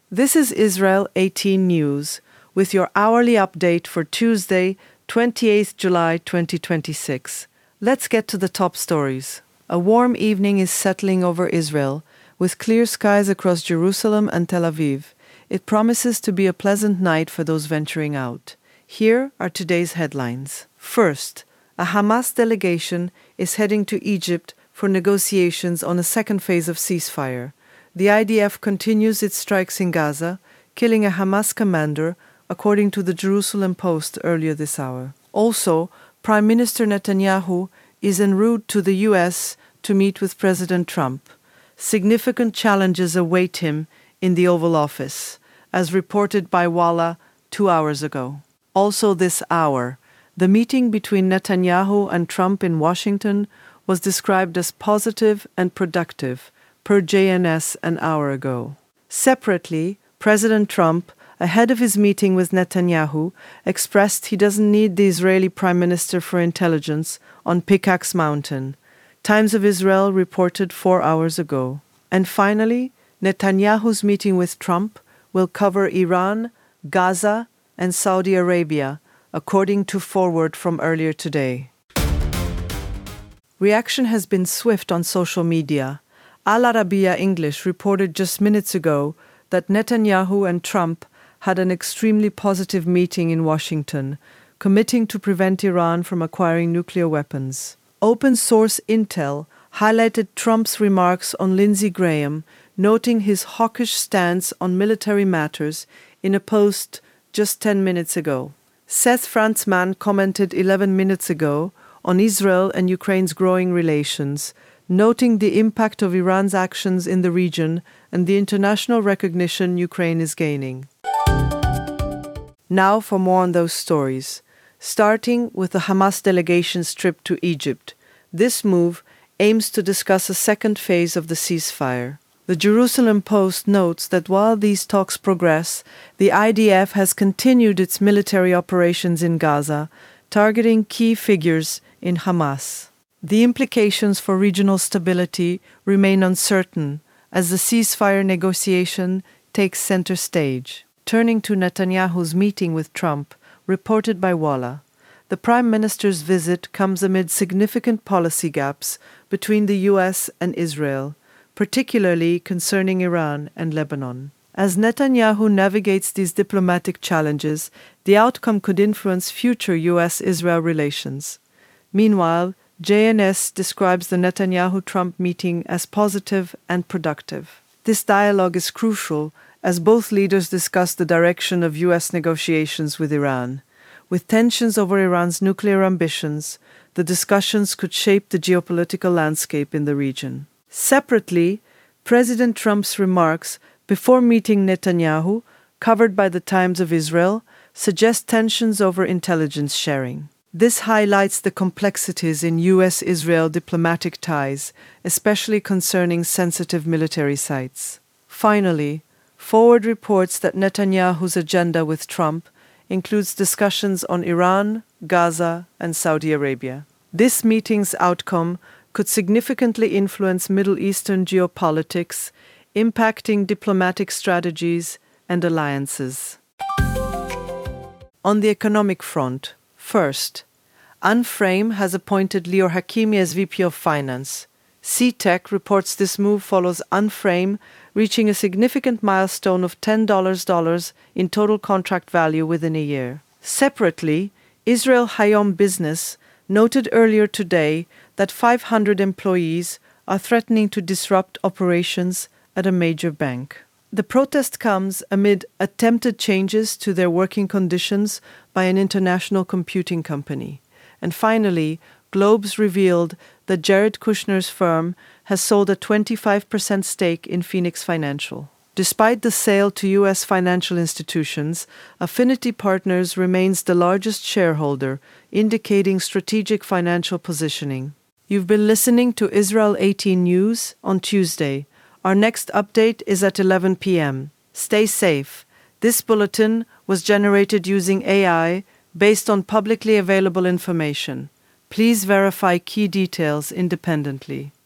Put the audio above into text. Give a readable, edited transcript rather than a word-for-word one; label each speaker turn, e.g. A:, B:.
A: This is Israel 18 News with your hourly update for Tuesday, 28th July 2026. Let's get to the top stories. A warm evening is settling over Israel, with clear skies across Jerusalem and Tel Aviv. It promises to be a pleasant night for those venturing out. Here are today's headlines. First, a Hamas delegation is heading to Egypt for negotiations on a second phase of ceasefire. The IDF continues its strikes in Gaza, killing a Hamas commander, according to the Jerusalem Post earlier this hour. Also, Prime Minister Netanyahu is en route to the US to meet with President Trump. Significant challenges await him in the Oval Office, as reported by Walla 2 hours ago. Also this hour, the meeting between Netanyahu and Trump in Washington was described as positive and productive, per JNS an hour ago. Separately, President Trump, ahead of his meeting with Netanyahu, expressed he doesn't need the Israeli Prime Minister for intelligence on Pickaxe Mountain. Times of Israel reported 4 hours ago. And finally, Netanyahu's meeting with Trump will cover Iran, Gaza, and Saudi Arabia, according to Forward from earlier today. Reaction has been swift on social media. Al Arabiya English reported just minutes ago that Netanyahu and Trump had an extremely positive meeting in Washington, committing to prevent Iran from acquiring nuclear weapons. Open source intel highlighted Trump's remarks on Lindsey Graham, noting his hawkish stance on military matters in a post just 10 minutes ago. Seth Frantzman commented 11 minutes ago on Israel and Ukraine's growing relations, noting the impact of Iran's actions in the region and the international recognition Ukraine is gaining. Now for more on those stories, starting with the Hamas delegation's trip to Egypt. This move aims to discuss a second phase of the ceasefire. The Jerusalem Post notes that while these talks progress, the IDF has continued its military operations in Gaza, targeting key figures in Hamas. The implications for regional stability remain uncertain as the ceasefire negotiation takes center stage. Turning to Netanyahu's meeting with Trump, reported by Walla, the Prime Minister's visit comes amid significant policy gaps between the US and Israel, particularly concerning Iran and Lebanon. As Netanyahu navigates these diplomatic challenges, the outcome could influence future US-Israel relations. Meanwhile, JNS describes the Netanyahu-Trump meeting as positive and productive. This dialogue is crucial as both leaders discuss the direction of US negotiations with Iran. With tensions over Iran's nuclear ambitions, the discussions could shape the geopolitical landscape in the region. Separately, President Trump's remarks before meeting Netanyahu, covered by the Times of Israel, suggest tensions over intelligence sharing. This highlights the complexities in US-Israel diplomatic ties, especially concerning sensitive military sites. Finally, Forward reports that Netanyahu's agenda with Trump includes discussions on Iran, Gaza, and Saudi Arabia. This meeting's outcome could significantly influence Middle Eastern geopolitics, impacting diplomatic strategies and alliances. On the economic front, first, Unframe has appointed Lior Hakimi as VP of Finance. CTech reports this move follows Unframe reaching a significant milestone of $10 in total contract value within a year. Separately, Israel Hayom Business noted earlier today that 500 employees are threatening to disrupt operations at a major bank. The protest comes amid attempted changes to their working conditions by an international computing company. And finally, Globes revealed that Jared Kushner's firm has sold a 25% stake in Phoenix Financial. Despite the sale to U.S. financial institutions, Affinity Partners remains the largest shareholder, indicating strategic financial positioning. You've been listening to Israel 18 News on Tuesday. Our next update is at 11 p.m. Stay safe. This bulletin was generated using AI based on publicly available information. Please verify key details independently.